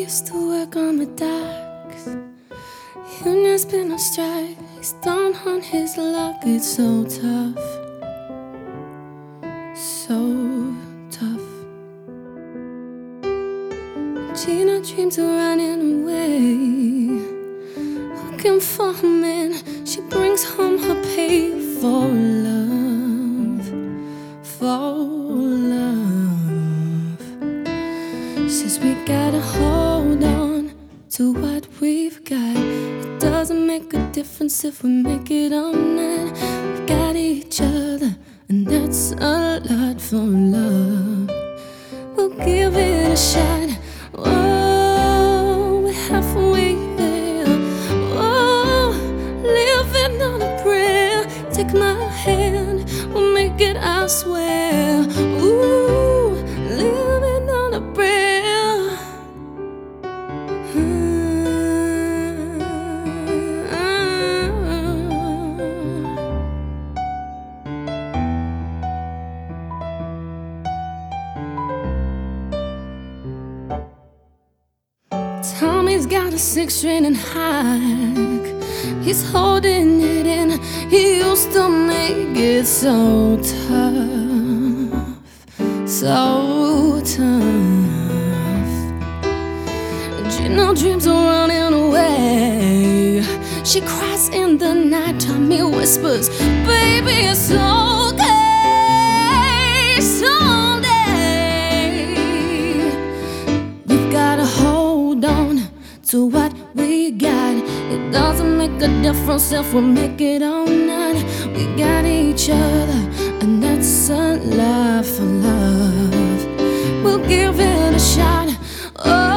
used to work on the docks. Union's been on strike. He's down on his luck. It's so tough, so tough. Gina dreams of running away, looking for a man. She brings home her pay for love, for love. Says we gotta hold on to what we've got. It doesn't make a difference if we make it or not. We got each other, and that's a lot for love. We'll give it a shot. Oh, we're halfway there. Oh, living on a prayer. Take my hand, we'll make it, I swear. Ooh, living on a prayer. Tommy's got a 6-string and hike. He's holding it in. He used to make it so tough, so tough. Gina dreams of running away. She cries in the night. Tommy whispers, baby, it's okay. Someday we've gotta hold on to what we got. It doesn't make a difference if we make it or not. We got each other, and that's a lot for love. We'll give it a shot. Oh,